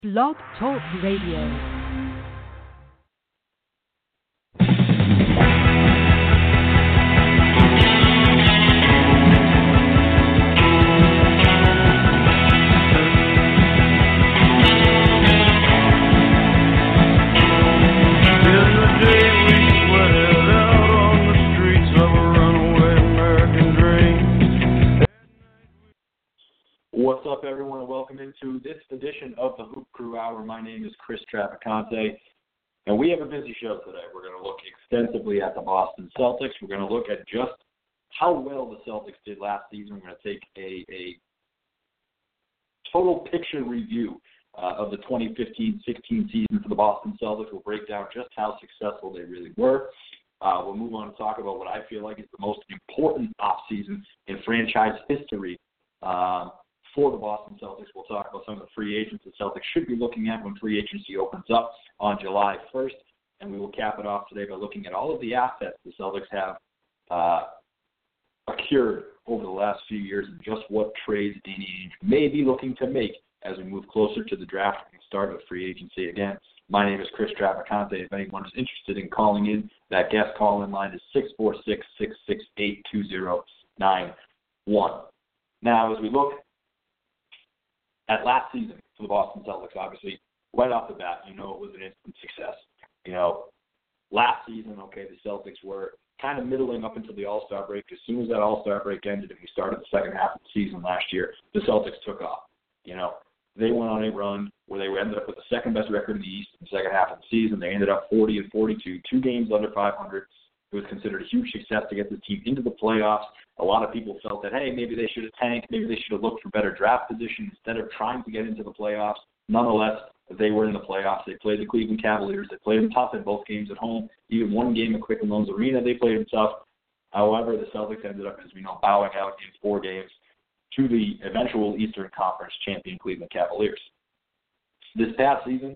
Blog Talk Radio. What's up, everyone, and welcome into this edition of the Hoop Crew Hour. My name is Chris Trafficante, and we have a busy show today. We're going to look extensively at the Boston Celtics. We're going to look at just how well the Celtics did last season. We're going to take a total picture review of the 2015-16 season for the Boston Celtics. We'll break down just how successful they really were. We'll move on to talk about what I feel like is the most important offseason in franchise history for the Boston Celtics. We'll talk about some of the free agents the Celtics should be looking at when free agency opens up on July 1st. And we will cap it off today by looking at all of the assets the Celtics have acquired over the last few years and just what trades Danny Ainge may be looking to make as we move closer to the draft and start of free agency again. My name is Chris Trafficante. If anyone is interested in calling in, that guest call-in line is 646-668-2091. Now, as we look at last season for the Boston Celtics, obviously, right off the bat, it was an instant success. Last season, the Celtics were kind of middling up until the All-Star break. As soon as that All-Star break ended and we started the second half of the season last year, the Celtics took off. They went on a run where they ended up with the second-best record in the East in the second half of the season. They ended up 40-42, 2 games under 500. It was considered a huge success to get this team into the playoffs. A lot of people felt that, hey, maybe they should have tanked. Maybe they should have looked for better draft position instead of trying to get into the playoffs. Nonetheless, they were in the playoffs. They played the Cleveland Cavaliers. They played them tough in both games at home. Even one game at Quicken Loans Arena, they played them tough. However, the Celtics ended up, as we know, bowing out in 4 games to the eventual Eastern Conference champion Cleveland Cavaliers. This past season,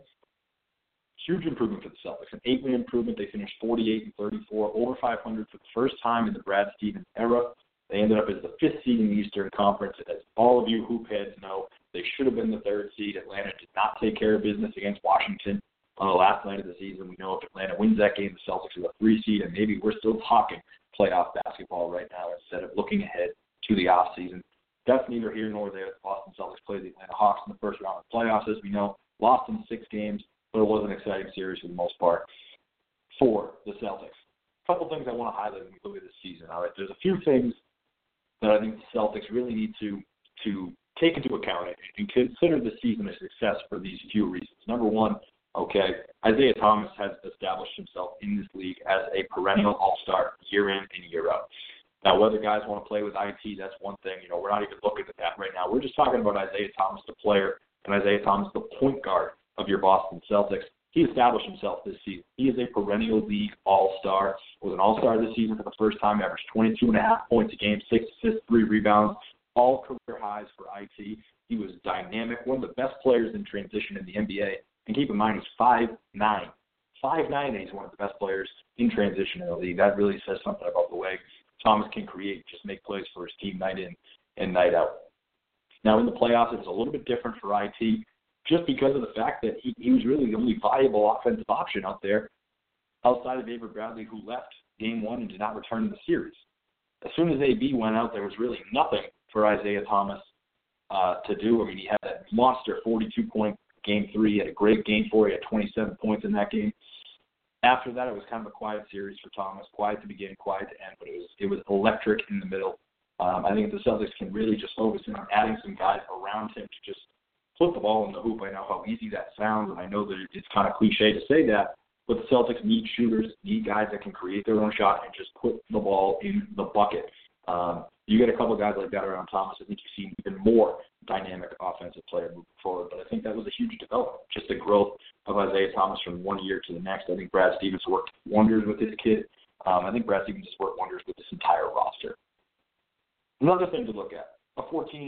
huge improvement for the Celtics. An 8-win improvement. They finished 48-34, over 500 for the first time in the Brad Stevens era. They ended up as the 5th seed in the Eastern Conference. As all of you hoop heads know, they should have been the 3rd seed. Atlanta did not take care of business against Washington on the last night of the season. We know if Atlanta wins that game, the Celtics are the 3 seed, and maybe we're still talking playoff basketball right now instead of looking ahead to the offseason. That's neither here nor there. The Boston Celtics played the Atlanta Hawks in the first round of the playoffs, as we know, lost in 6 games, but it was an exciting series for the most part for the Celtics. A couple things I want to highlight when we look at this season. All right, there's a few things that I think the Celtics really need to take into account and consider the season a success for these few reasons. Number one, Isaiah Thomas has established himself in this league as a perennial all-star year in and year out. Now, whether guys want to play with IT, that's one thing. We're not even looking at that right now. We're just talking about Isaiah Thomas, the player, and Isaiah Thomas, the point guard of your Boston Celtics. He established himself this season. He is a perennial league all-star. Was an all-star this season for the first time, averaged 22.5 points a game, 6 assists, 3 rebounds, all career highs for IT. He was dynamic, one of the best players in transition in the NBA. And keep in mind, he's 5'9". 5'9", and he's one of the best players in transition in the league. That really says something about the way Thomas can create, just make plays for his team night in and night out. Now, in the playoffs, it was a little bit different for IT, just because of the fact that he was really the only viable offensive option out there outside of Avery Bradley, who left Game 1 and did not return to the series. As soon as AB went out, there was really nothing for Isaiah Thomas to do. I mean, he had that monster 42-point Game 3. He had a great Game 4. He had 27 points in that game. After that, it was kind of a quiet series for Thomas, quiet to begin, quiet to end, but it was electric in the middle. I think if the Celtics can really just focus in on adding some guys around him to just put the ball in the hoop. I know how easy that sounds, and I know that it's kind of cliche to say that, but the Celtics need shooters, need guys that can create their own shot and just put the ball in the bucket. You get a couple of guys like that around Thomas, I think you see an even more dynamic offensive player moving forward. But I think that was a huge development, just the growth of Isaiah Thomas from one year to the next. I think Brad Stevens worked wonders with his kid. I think Brad Stevens has worked wonders with this entire roster. Another thing to look at, a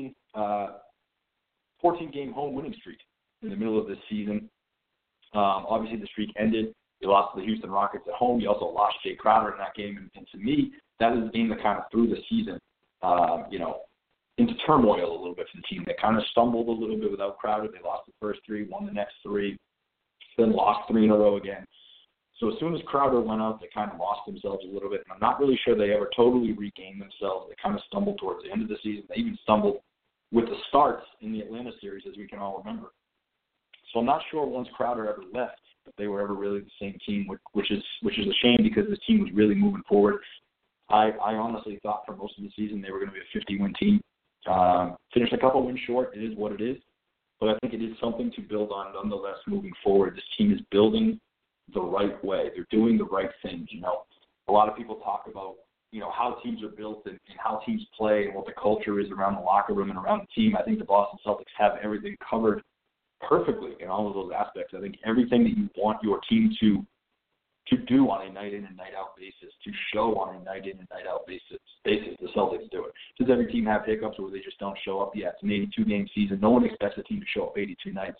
14-game home winning streak in the middle of this season. Obviously, the streak ended. You lost to the Houston Rockets at home. You also lost Jay Crowder in that game. And to me, that is a game that kind of threw the season, into turmoil a little bit for the team. They kind of stumbled a little bit without Crowder. They lost the first 3, won the next 3, then lost 3 in a row again. So as soon as Crowder went out, they kind of lost themselves a little bit. And I'm not really sure they ever totally regained themselves. They kind of stumbled towards the end of the season. They even stumbled with the starts in the Atlanta series, as we can all remember. So I'm not sure once Crowder ever left that they were ever really the same team, which is a shame because this team was really moving forward. I honestly thought for most of the season they were going to be a 50-win team. Finished a couple wins short. It is what it is. But I think it is something to build on nonetheless moving forward. This team is building the right way. They're doing the right things. A lot of people talk about, how teams are built and how teams play and what the culture is around the locker room and around the team. I think the Boston Celtics have everything covered perfectly in all of those aspects. I think everything that you want your team to do on a night-in and night-out basis, to show on a night-in and night-out basis, the Celtics do it. Does every team have hiccups where they just don't show up? Yeah, it's an 82-game season. No one expects a team to show up 82 nights,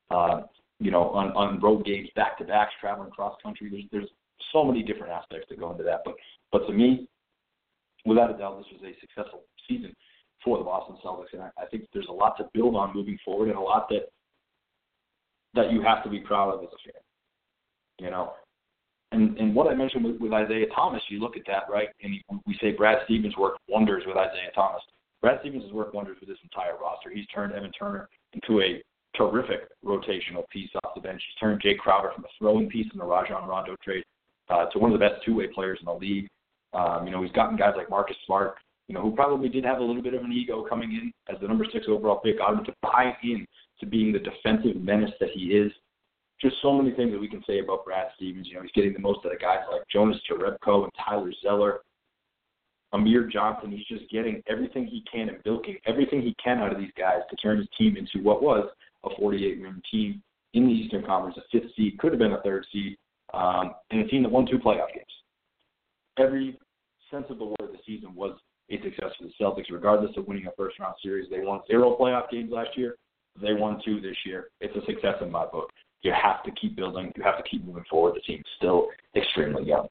on road games, back-to-backs, traveling cross-country. There's so many different aspects that go into that. But to me, without a doubt, this was a successful season for the Boston Celtics, and I think there's a lot to build on moving forward and a lot that you have to be proud of as a fan, And what I mentioned with Isaiah Thomas, you look at that, right, and we say Brad Stevens worked wonders with Isaiah Thomas. Brad Stevens has worked wonders with this entire roster. He's turned Evan Turner into a terrific rotational piece off the bench. He's turned Jay Crowder from a throwing piece in the Rajon Rondo trade to one of the best two-way players in the league. He's gotten guys like Marcus Smart, who probably did have a little bit of an ego coming in as the number 6 overall pick, got him to buy in to being the defensive menace that he is. Just so many things that we can say about Brad Stevens. He's getting the most out of guys like Jonas Jerebko and Tyler Zeller. Amir Johnson, he's just getting everything he can and milking everything he can out of these guys to turn his team into what was a 48-win team in the Eastern Conference, a 5th seed, could have been a 3rd seed, and a team that won 2 playoff games. Every sense of the word of the season was a success for the Celtics, regardless of winning a first-round series. They won 0 playoff games last year. They won 2 this year. It's a success in my book. You have to keep building. You have to keep moving forward. The team's still extremely young.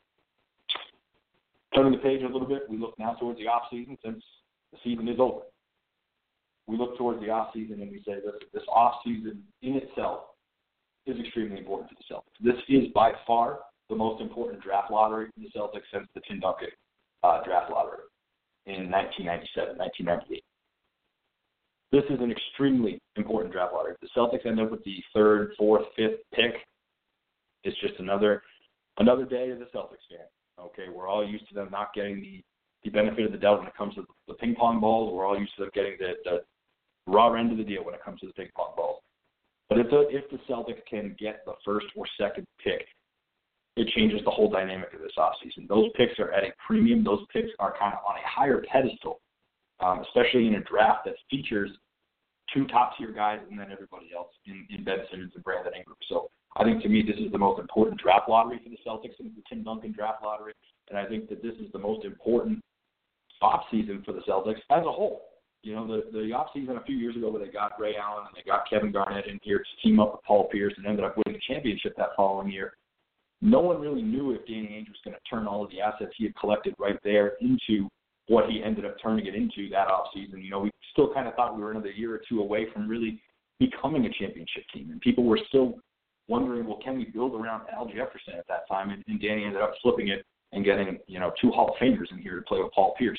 Turning the page a little bit, we look now towards the offseason since the season is over. We look towards the offseason and we say this offseason in itself is extremely important for the Celtics. This is by far the most important draft lottery for the Celtics since the Tim Duncan draft lottery in 1997, 1998. This is an extremely important draft lottery. If the Celtics end up with the 3rd, 4th, 5th pick, it's just another day as a Celtics fan. Okay, we're all used to them not getting the benefit of the doubt when it comes to the ping pong balls. We're all used to them getting the raw end of the deal when it comes to the ping pong balls. But if the Celtics can get the 1st or 2nd pick, it changes the whole dynamic of this offseason. Those picks are at a premium. Those picks are kind of on a higher pedestal. Especially in a draft that features 2 top-tier guys and then everybody else in Ben Simmons and Brandon Ingram. So I think, to me, this is the most important draft lottery for the Celtics since the Tim Duncan draft lottery, and I think that this is the most important offseason for the Celtics as a whole. The offseason a few years ago where they got Ray Allen and they got Kevin Garnett in here to team up with Paul Pierce and ended up winning the championship that following year, no one really knew if Danny Ainge was going to turn all of the assets he had collected right there into what he ended up turning it into that offseason. We still kind of thought we were another year or 2 away from really becoming a championship team. And people were still wondering, well, can we build around Al Jefferson at that time? And Danny ended up flipping it and getting, 2 Hall of Famers in here to play with Paul Pierce.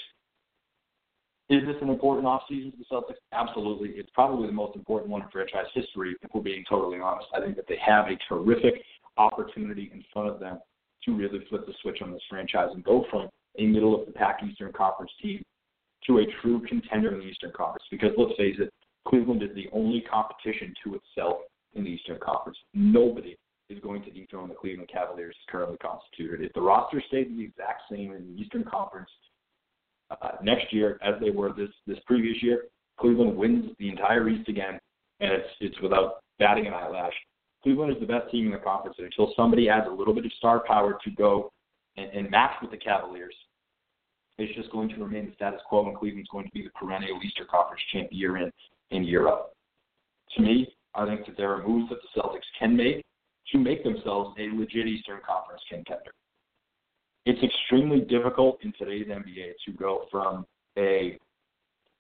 Is this an important offseason for the Celtics? Absolutely. It's probably the most important one in franchise history, if we're being totally honest. I think that they have a terrific opportunity in front of them to really flip the switch on this franchise and go from a middle-of-the-pack Eastern Conference team to a true contender in the Eastern Conference. Because let's face it, Cleveland is the only competition to itself in the Eastern Conference. Nobody is going to dethrone the Cleveland Cavaliers as currently constituted. If the roster stays the exact same in the Eastern Conference next year as they were this previous year, Cleveland wins the entire East again, and it's without batting an eyelash. Cleveland is the best team in the conference, and until somebody adds a little bit of star power to go and match with the Cavaliers, it's just going to remain the status quo, and Cleveland's going to be the perennial Eastern Conference champ year in and year out. To me, I think that there are moves that the Celtics can make to make themselves a legit Eastern Conference contender. It's extremely difficult in today's NBA to go from a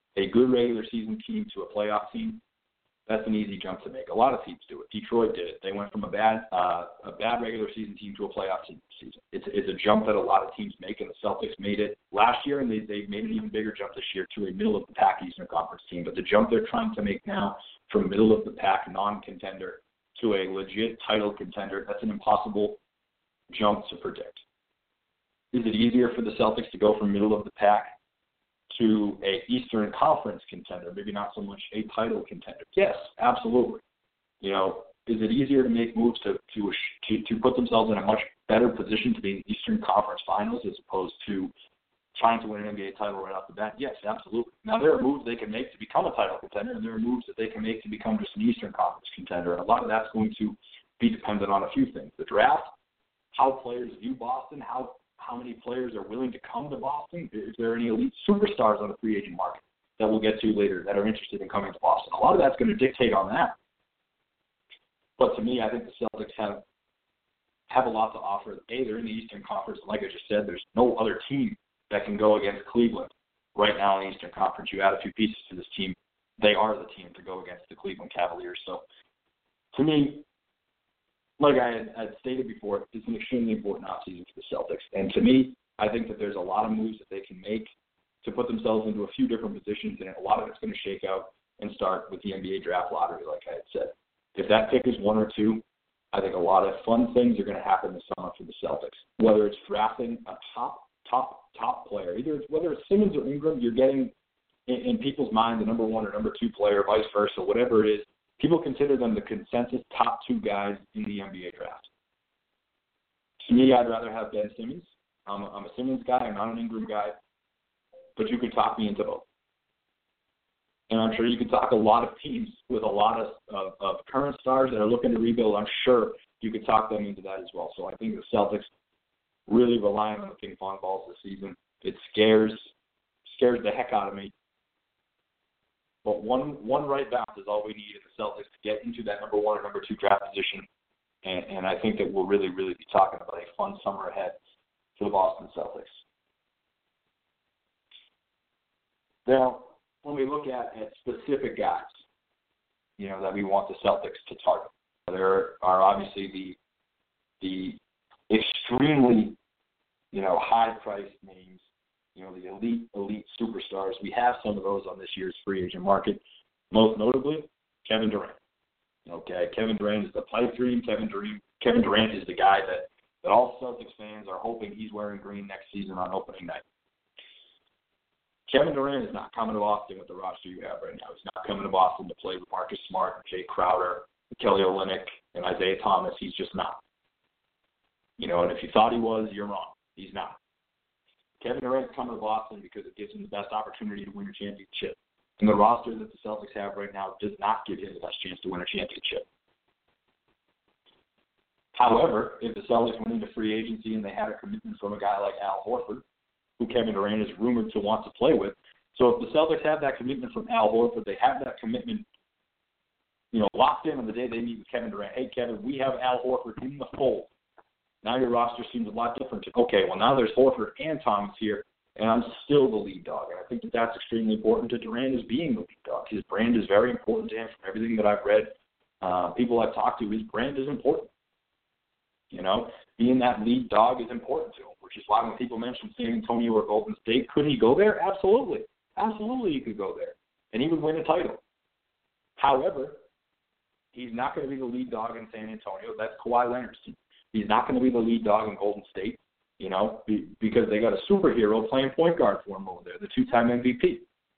a good regular season team to a playoff team, that's an easy jump to make. A lot of teams do it. Detroit did it. They went from a bad regular season team to a playoff team this season. It's a jump that a lot of teams make, and the Celtics made it last year, and they made an even bigger jump this year to a middle-of-the-pack Eastern Conference team. But the jump they're trying to make now from middle-of-the-pack non-contender to a legit title contender, that's an impossible jump to predict. Is it easier for the Celtics to go from middle-of-the-pack to a Eastern Conference contender, maybe not so much a title contender? Yes, absolutely. You know, is it easier to make moves to put themselves in a much better position to be in the Eastern Conference Finals as opposed to trying to win an NBA title right off the bat? Yes, absolutely. Now, there are moves they can make to become a title contender, and there are moves that they can make to become just an Eastern Conference contender, and a lot of that's going to be dependent on a few things. The draft, how players view Boston, how many players are willing to come to Boston. Is there any elite superstars on the free agent market that we'll get to later that are interested in coming to Boston? A lot of that's going to dictate on that. But to me, I think the Celtics have a lot to offer. They're in the Eastern Conference. Like I just said, there's no other team that can go against Cleveland right now in the Eastern Conference. You add a few pieces to this team, they are the team to go against the Cleveland Cavaliers. So to me, like I had stated before, it's an extremely important offseason for the Celtics. And to me, I think that there's a lot of moves that they can make to put themselves into a few different positions, and a lot of it's going to shake out and start with the NBA draft lottery, like I had said. If that pick is 1 or 2, I think a lot of fun things are going to happen this summer for the Celtics. Whether it's drafting a top player, whether it's Simmons or Ingram, you're getting in people's mind the number 1 or number 2 player, vice versa, whatever it is. People consider them the consensus top 2 guys in the NBA draft. To me, I'd rather have Ben Simmons. I'm a Simmons guy. I'm not an Ingram guy. But you could talk me into both. And I'm sure you could talk a lot of teams with a lot of current stars that are looking to rebuild. I'm sure you could talk them into that as well. So I think the Celtics really relying on the ping pong balls this season. It scares the heck out of me. But one right bounce is all we need in the Celtics to get into that number 1 or number 2 draft position. And I think that we'll really, really be talking about a fun summer ahead for the Boston Celtics. Now, when we look at specific guys, that we want the Celtics to target, there are obviously the extremely, high-priced names, the elite superstars. We have some of those on this year's free agent market, most notably Kevin Durant. Okay, Kevin Durant is the pipe dream. Kevin Durant is the guy that all Celtics fans are hoping he's wearing green next season on opening night. Kevin Durant is not coming to Boston with the roster you have right now. He's not coming to Boston to play with Marcus Smart, Jay Crowder, Kelly Olynyk, and Isaiah Thomas. He's just not. And if you thought he was, you're wrong. He's not. Kevin Durant's coming to Boston because it gives him the best opportunity to win a championship. And the roster that the Celtics have right now does not give him the best chance to win a championship. However, if the Celtics went into free agency and they had a commitment from a guy like Al Horford, who Kevin Durant is rumored to want to play with, so if the Celtics have that commitment from Al Horford, they have that commitment, locked in on the day they meet with Kevin Durant. Hey, Kevin, we have Al Horford in the fold. Now your roster seems a lot different. Okay, well, now there's Horford and Thomas here, and I'm still the lead dog. And I think that that's extremely important to Durant as being the lead dog. His brand is very important to him from everything that I've read. People I've talked to, his brand is important. Being that lead dog is important to him, which is why when people mention San Antonio or Golden State, could he go there? Absolutely. Absolutely he could go there, and he would win a title. However, he's not going to be the lead dog in San Antonio. That's Kawhi Leonard's team. He's not going to be the lead dog in Golden State, because they got a superhero playing point guard for him over there, the 2-time MVP.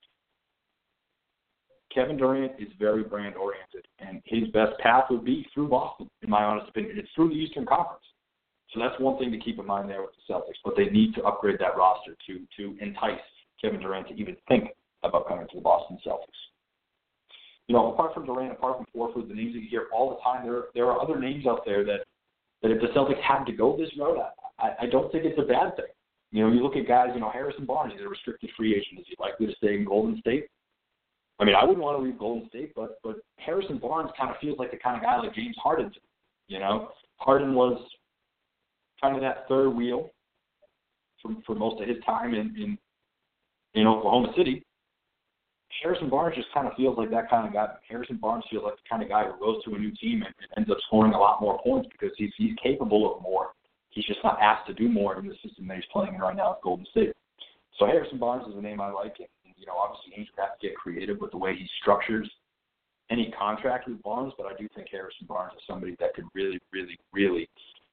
Kevin Durant is very brand-oriented, and his best path would be through Boston, in my honest opinion. It's through the Eastern Conference. So that's one thing to keep in mind there with the Celtics, but they need to upgrade that roster to entice Kevin Durant to even think about coming to the Boston Celtics. Apart from Durant, apart from Horford, the names that you hear all the time, there are other names out there that if the Celtics had to go this road, I don't think it's a bad thing. You look at guys, Harrison Barnes, he's a restricted free agent. Is he likely to stay in Golden State? I mean, I wouldn't want to leave Golden State, but Harrison Barnes kind of feels like the kind of guy like James Harden did. Harden was kind of that third wheel for most of his time in Oklahoma City. Harrison Barnes just kind of feels like that kind of guy. Harrison Barnes feels like the kind of guy who goes to a new team and ends up scoring a lot more points because he's capable of more. He's just not asked to do more in the system that he's playing in right now at Golden State. So Harrison Barnes is a name I like. And obviously, Ainge would have to get creative with the way he structures any contract with Barnes, but I do think Harrison Barnes is somebody that could really, really, really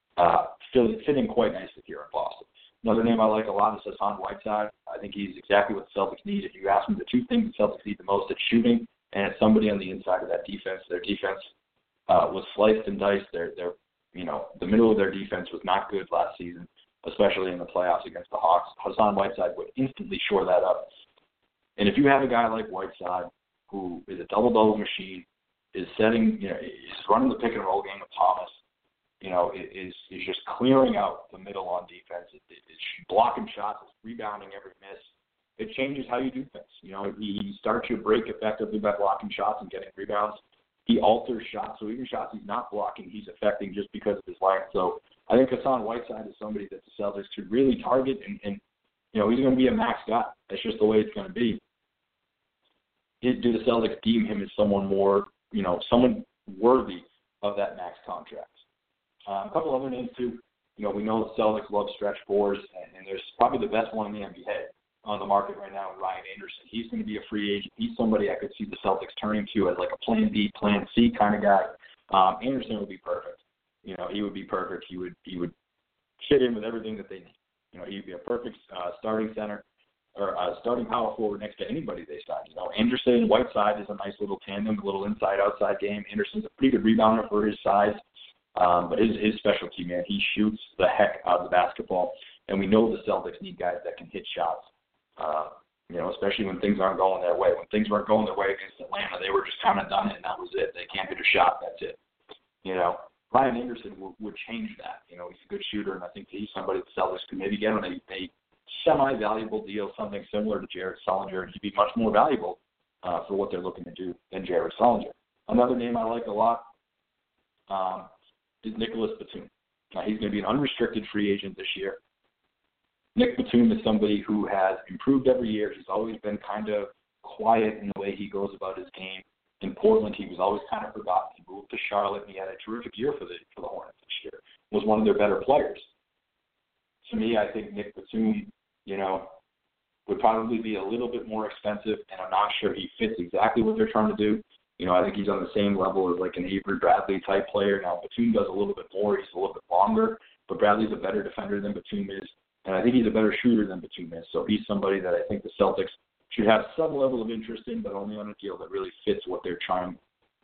fit in quite nicely here in Boston. Another name I like a lot is Hassan Whiteside. I think he's exactly what the Celtics need. If you ask me the two things the Celtics need the most, it's shooting and it's somebody on the inside of that defense. Their defense was sliced and diced. The middle of their defense was not good last season, especially in the playoffs against the Hawks. Hassan Whiteside would instantly shore that up. And if you have a guy like Whiteside who is a double-double machine, is setting, is running the pick and roll game with Thomas, is just clearing out the middle on defense. It's blocking shots, it's rebounding every miss. It changes how you do things. He starts your break effectively by blocking shots and getting rebounds. He alters shots, so even shots he's not blocking, he's affecting just because of his length. So I think Hassan Whiteside is somebody that the Celtics should really target, and he's going to be a max guy. That's just the way it's going to be. Do the Celtics deem him as someone more, someone worthy of that max contract? A couple other names, too. We know the Celtics love stretch fours, and there's probably the best one in the NBA on the market right now, Ryan Anderson. He's going to be a free agent. He's somebody I could see the Celtics turning to as like a plan B, plan C kind of guy. Anderson would be perfect. He would be perfect. He would fit in with everything that they need. He'd be a perfect starting center or starting power forward next to anybody they sign. Anderson and Whiteside is a nice little tandem, a little inside-outside game. Anderson's a pretty good rebounder for his size. But his specialty, man, he shoots the heck out of the basketball. And we know the Celtics need guys that can hit shots, especially when things aren't going their way. When things weren't going their way against Atlanta, they were just kind of done it, and that was it. They can't hit a shot, that's it. Ryan Anderson would change that. He's a good shooter, and I think he's somebody the Celtics could maybe get on a semi-valuable deal, something similar to Jared Sullinger, and he'd be much more valuable for what they're looking to do than Jared Sullinger. Another name I like a lot is Nicholas Batum. He's going to be an unrestricted free agent this year. Nick Batum is somebody who has improved every year. He's always been kind of quiet in the way he goes about his game. In Portland, he was always kind of forgotten. He moved to Charlotte, and he had a terrific year for the Hornets this year. Was one of their better players. To me, I think Nick Batum, would probably be a little bit more expensive, and I'm not sure he fits exactly what they're trying to do. I think he's on the same level as like an Avery Bradley type player. Now, Batum does a little bit more. He's a little bit longer, but Bradley's a better defender than Batum is, and I think he's a better shooter than Batum is. So he's somebody that I think the Celtics should have some level of interest in, but only on a deal that really fits what they're trying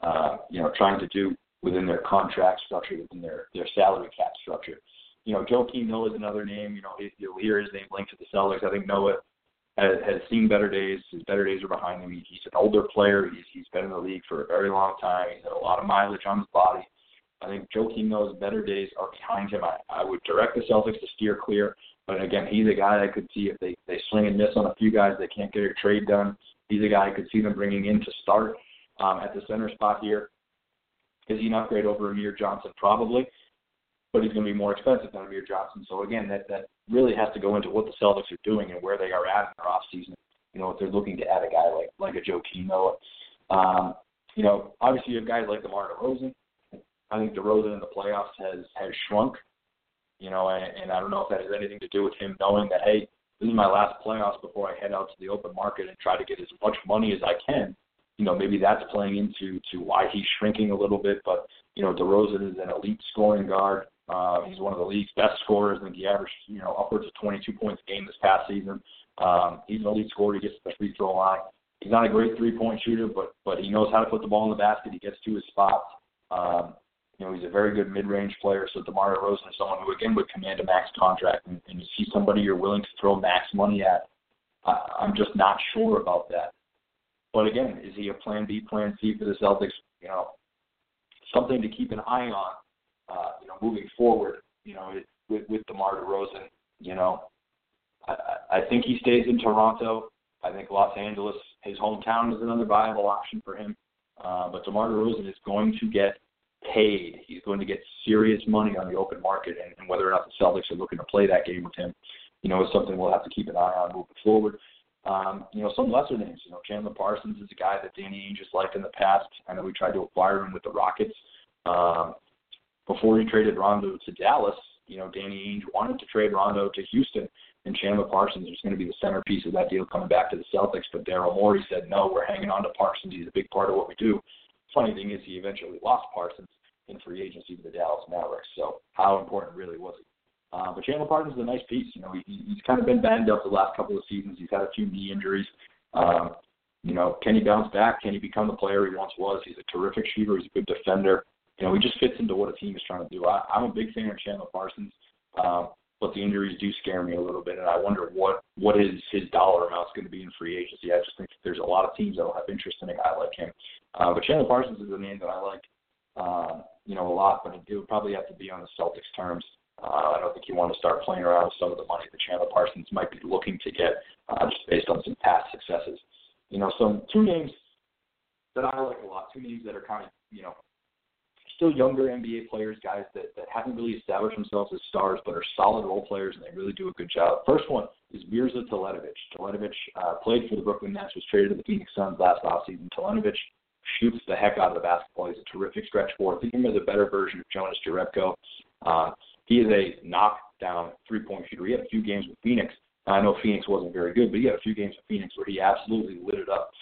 to do within their contract structure, within their salary cap structure. Joakim Noah is another name. You'll hear his name linked to the Celtics. I think Noah has seen better days. His better days are behind him. He's an older player. He's been in the league for a very long time. He's had a lot of mileage on his body. I think Joakim Noah's better days are behind him. I would direct the Celtics to steer clear. But, again, he's a guy I could see if they swing and miss on a few guys, they can't get a trade done. He's a guy I could see them bringing in to start at the center spot here. Is he an upgrade over Amir Johnson? Probably. But he's going to be more expensive than Amir Johnson. So, again, that really has to go into what the Celtics are doing and where they are at in their offseason. If they're looking to add a guy like a Joakim Noah. Obviously you have guys like DeMar DeRozan. I think DeRozan in the playoffs has shrunk. And I don't know if that has anything to do with him knowing that, hey, this is my last playoffs before I head out to the open market and try to get as much money as I can. Maybe that's playing into why he's shrinking a little bit. But, DeRozan is an elite scoring guard. He's one of the league's best scorers. I think he averaged, upwards of 22 points a game this past season. He's an elite scorer. He gets to the free throw line. He's not a great three-point shooter, but he knows how to put the ball in the basket. He gets to his spots. He's a very good mid-range player. So DeMar DeRozan is someone who, again, would command a max contract. And you see somebody you're willing to throw max money at. I'm just not sure about that. But, again, is he a plan B, plan C for the Celtics? Something to keep an eye on. Moving forward, with DeMar DeRozan, I think he stays in Toronto. I think Los Angeles, his hometown, is another viable option for him. But DeMar DeRozan is going to get paid. He's going to get serious money on the open market, and whether or not the Celtics are looking to play that game with him, is something we'll have to keep an eye on moving forward. Some lesser names. Chandler Parsons is a guy that Danny Ainge has liked in the past. I know we tried to acquire him with the Rockets. Before he traded Rondo to Dallas, Danny Ainge wanted to trade Rondo to Houston, and Chandler Parsons was going to be the centerpiece of that deal coming back to the Celtics. But Daryl Morey said, no, we're hanging on to Parsons. He's a big part of what we do. Funny thing is he eventually lost Parsons in free agency to the Dallas Mavericks. So how important really was he? But Chandler Parsons is a nice piece. He's kind of been banged up the last couple of seasons. He's had a few knee injuries. Can he bounce back? Can he become the player he once was? He's a terrific shooter. He's a good defender. He just fits into what a team is trying to do. I'm a big fan of Chandler Parsons, but the injuries do scare me a little bit, and I wonder what his dollar amount is going to be in free agency. I just think there's a lot of teams that will have interest in a guy like him. But Chandler Parsons is a name that I like, a lot, but it would probably have to be on the Celtics' terms. I don't think you want to start playing around with some of the money that Chandler Parsons might be looking to get just based on some past successes. Two names that I like a lot, two names that are kind of, still younger NBA players, guys that haven't really established themselves as stars but are solid role players, and they really do a good job. First one is Mirza Teletovic. Teletovic played for the Brooklyn Nets, was traded to the Phoenix Suns last offseason. Teletovic shoots the heck out of the basketball. He's a terrific stretch forward. Think of him as a better version of Jonas Jerebko. He is a knockdown three-point shooter. He had a few games with Phoenix. I know Phoenix wasn't very good, but he had a few games with Phoenix where he absolutely lit it up.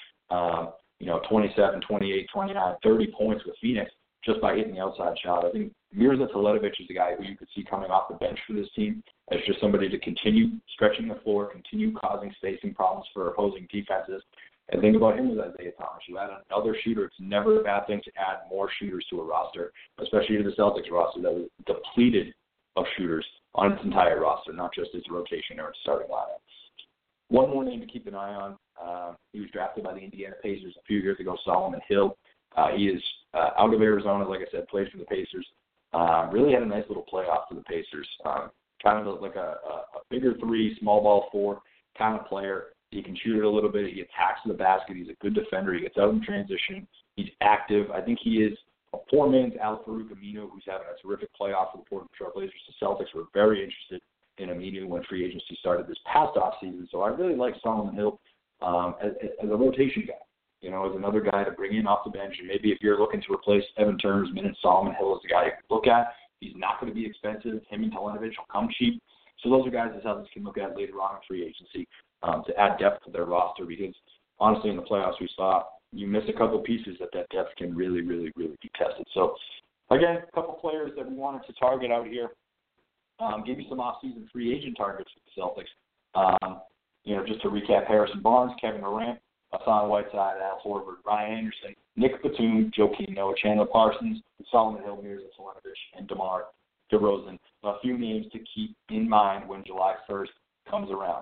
27, 28, 29, 30 points with Phoenix just by hitting the outside shot. I think Mirza Teletovic is a guy who you could see coming off the bench for this team as just somebody to continue stretching the floor, continue causing spacing problems for opposing defenses. And think about him as Isaiah Thomas. You add another shooter. It's never a bad thing to add more shooters to a roster, especially to the Celtics roster that was depleted of shooters on its entire roster, not just its rotation or its starting lineup. One more name to keep an eye on. He was drafted by the Indiana Pacers a few years ago, Solomon Hill. He is out of Arizona, like I said, plays for the Pacers. Really had a nice little playoff for the Pacers. Kind of like a bigger three, small ball four kind of player. He can shoot it a little bit. He attacks the basket. He's a good defender. He gets out in transition. He's active. I think he is a poor man's Al-Farouq Aminu, who's having a terrific playoff for the Portland Trail Blazers. The Celtics were very interested in Aminu when free agency started this past offseason. So I really like Solomon Hill as a rotation guy. As another guy to bring in off the bench. And maybe if you're looking to replace Evan Turner's minutes, Solomon Hill is the guy you can look at. He's not going to be expensive. Him and Teletovic will come cheap. So those are guys that Celtics can look at later on in free agency to add depth to their roster, because honestly in the playoffs we saw you miss a couple pieces that depth can really, really, really be tested. So again, a couple players that we wanted to target out here. Give you some off-season free agent targets for the Celtics. Just to recap: Harrison Barnes, Kevin Durant, Hassan Whiteside, Al Horford, Ryan Anderson, Nick Batum, Joakim Noah, Chandler Parsons, Solomon Hill, Mirza Teletovic, and DeMar DeRozan. A few names to keep in mind when July 1st comes around.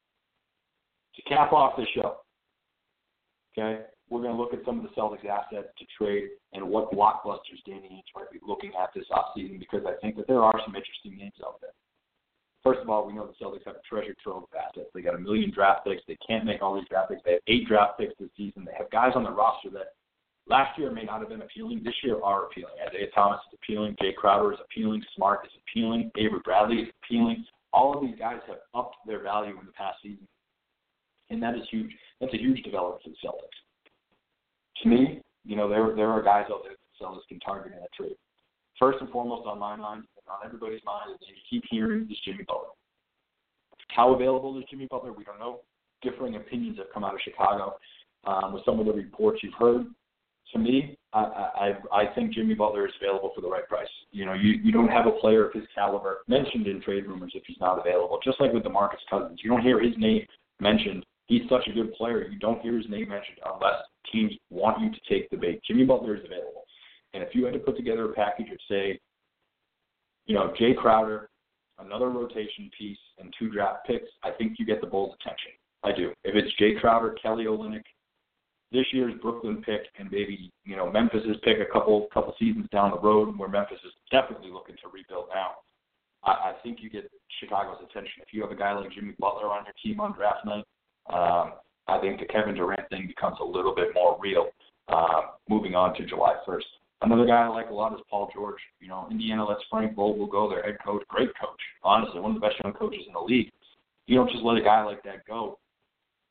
To cap off the show, okay, we're going to look at some of the Celtics assets to trade and what blockbusters Danny Ainge might be looking at this offseason, because I think that there are some interesting names out there. First of all, we know the Celtics have a treasure trove of assets. They got 1 million draft picks. They can't make all these draft picks. They have 8 draft picks this season. They have guys on the roster that last year may not have been appealing. This year are appealing. Isaiah Thomas is appealing. Jay Crowder is appealing. Smart is appealing. Avery Bradley is appealing. All of these guys have upped their value in the past season, and that is huge. That's a huge development for the Celtics. To me, there are guys out there that the Celtics can target in a trade. First and foremost on my mind, and on everybody's mind, is you keep hearing is Jimmy Butler. How available is Jimmy Butler? We don't know. Differing opinions have come out of Chicago with some of the reports you've heard. To me, I think Jimmy Butler is available for the right price. You don't have a player of his caliber mentioned in trade rumors if he's not available. Just like with DeMarcus Cousins, you don't hear his name mentioned. He's such a good player. You don't hear his name mentioned unless teams want you to take the bait. Jimmy Butler is available. And if you had to put together a package of, say, Jay Crowder, another rotation piece, and 2 draft picks, I think you get the Bulls' attention. I do. If it's Jay Crowder, Kelly Olynyk, this year's Brooklyn pick, and maybe, Memphis's pick a couple seasons down the road, where Memphis is definitely looking to rebuild now, I think you get Chicago's attention. If you have a guy like Jimmy Butler on your team on draft night, I think the Kevin Durant thing becomes a little bit more real moving on to July 1st. Another guy I like a lot is Paul George. Indiana lets Frank Vogel go, their head coach, great coach, honestly, one of the best young coaches in the league. You don't just let a guy like that go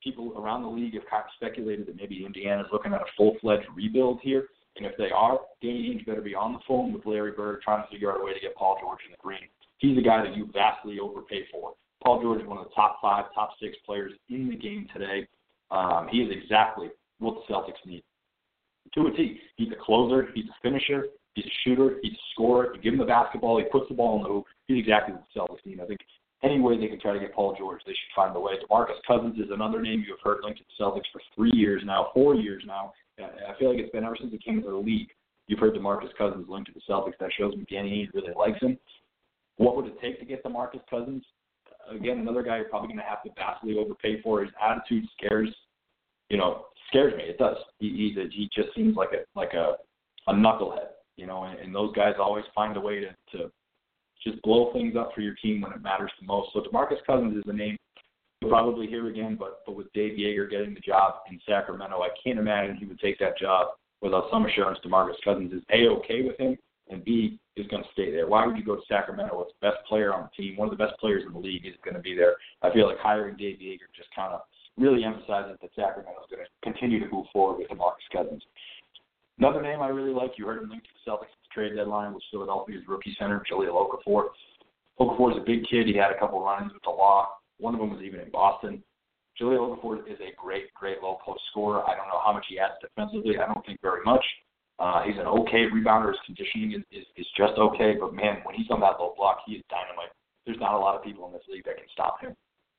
people around the league have kind of speculated that maybe Indiana's looking at a full-fledged rebuild here. And if they are, Danny Ainge better be on the phone with Larry Bird trying to figure out a way to get Paul George in the green. He's a guy that you vastly overpay for. Paul George is one of the top 5, top 6 players in the game today. He is exactly what the Celtics need. To a T. He's a closer. He's a finisher. He's a shooter. He's a scorer. You give him the basketball. He puts the ball in the hoop. He's exactly what the Celtics need. I think any way they can try to get Paul George, they should find a way. DeMarcus Cousins is another name you have heard linked to the Celtics for 4 years now. I feel like it's been ever since he came into the league. You've heard DeMarcus Cousins linked to the Celtics. That shows me Danny Ainge really likes him. What would it take to get DeMarcus Cousins? Again, another guy you're probably going to have to vastly overpay for. His attitude scares me. It does. He just seems like a knucklehead, and those guys always find a way to just blow things up for your team when it matters the most. So DeMarcus Cousins is a name you'll probably hear again, but with Dave Yeager getting the job in Sacramento, I can't imagine he would take that job without some assurance DeMarcus Cousins is A-okay with him, and B, is going to stay there. Why would you go to Sacramento with the best player on the team, one of the best players in the league is going to be there? I feel like hiring Dave Yeager just kind of really emphasizes that Sacramento is going to continue to move forward with DeMarcus Cousins. Another name I really like, you heard him linked to the Celtics trade deadline, was Philadelphia's rookie center, Jahlil Okafor. Okafor is a big kid. He had a couple run-ins with the law. One of them was even in Boston. Jahlil Okafor is a great low-post scorer. I don't know how much he adds defensively. I don't think very much. He's an okay rebounder. His conditioning is just okay. But, man, when he's on that low block, he is dynamite. There's not a lot of people in this league that can stop him.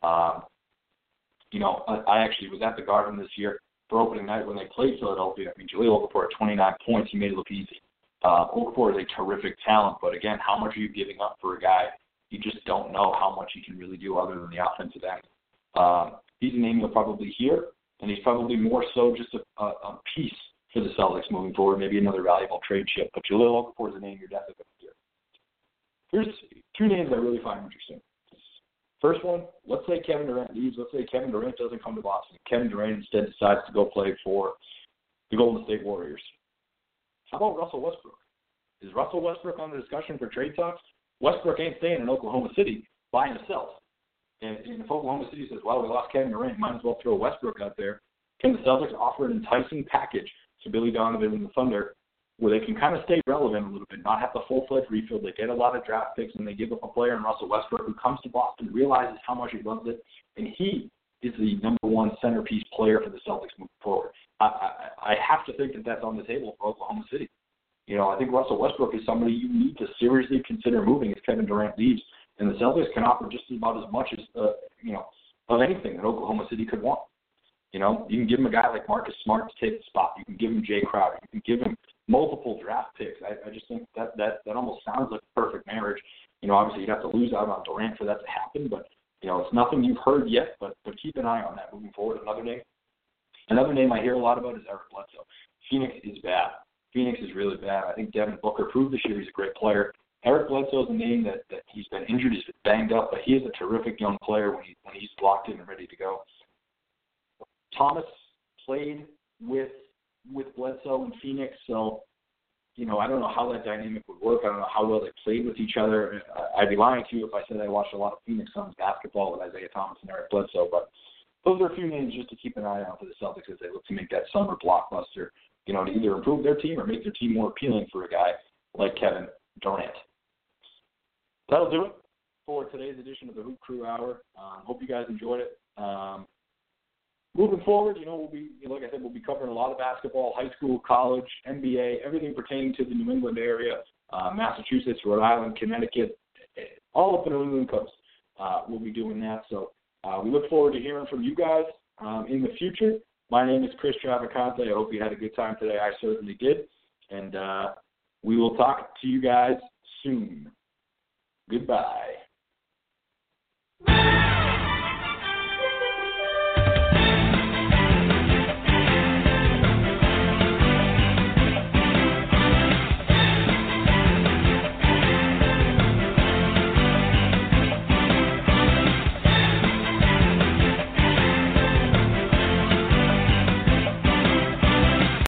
I actually was at the Garden this year for opening night when they played Philadelphia. I mean, Jahlil Okafor at 29 points, he made it look easy. Okafor is a terrific talent, but, again, how much are you giving up for a guy? You just don't know how much he can really do other than the offensive end. He's a name you'll probably hear, and he's probably more so just a piece for the Celtics moving forward, maybe another valuable trade chip. But Jahlil Okafor is a name you're definitely going to hear. Here's 2 names I really find interesting. First one, let's say Kevin Durant leaves. Let's say Kevin Durant doesn't come to Boston. Kevin Durant instead decides to go play for the Golden State Warriors. How about Russell Westbrook? Is Russell Westbrook on the discussion for trade talks? Westbrook ain't staying in Oklahoma City by himself. And if Oklahoma City says, well, we lost Kevin Durant, might as well throw Westbrook out there, can the Celtics offer an enticing package to Billy Donovan and the Thunder where they can kind of stay relevant a little bit, not have the full-fledged refield? They get a lot of draft picks, and they give up a player in Russell Westbrook who comes to Boston, realizes how much he loves it, and he is the number one centerpiece player for the Celtics moving forward. I have to think that that's on the table for Oklahoma City. I think Russell Westbrook is somebody you need to seriously consider moving if Kevin Durant leaves. And the Celtics can offer just about as much as, of anything that Oklahoma City could want. You can give him a guy like Marcus Smart to take the spot. You can give him Jay Crowder. You can give him multiple draft picks. I just think that almost sounds like a perfect marriage. Obviously you'd have to lose out on Durant for that to happen, but, it's nothing you've heard yet, but keep an eye on that moving forward. Another name I hear a lot about is Eric Bledsoe. Phoenix is bad. Phoenix is really bad. I think Devin Booker proved this year he's a great player. Eric Bledsoe is a name that he's been injured, he's been banged up, but he is a terrific young player when he's locked in and ready to go. Thomas played with Bledsoe in Phoenix, so I don't know how that dynamic would work. I don't know how well they played with each other. I'd be lying to you if I said I watched a lot of Phoenix Suns basketball with Isaiah Thomas and Eric Bledsoe, but those are a few names just to keep an eye on for the Celtics as they look to make that summer blockbuster, to either improve their team or make their team more appealing for a guy like Kevin Durant. That'll do it for today's edition of the Hoop Crew Hour. Hope you guys enjoyed it. Moving forward, we'll be covering a lot of basketball, high school, college, NBA, everything pertaining to the New England area, Massachusetts, Rhode Island, Connecticut, all up the New England coast. We'll be doing that. So we look forward to hearing from you guys in the future. My name is Chris Travacante. I hope you had a good time today. I certainly did. And we will talk to you guys soon. Goodbye.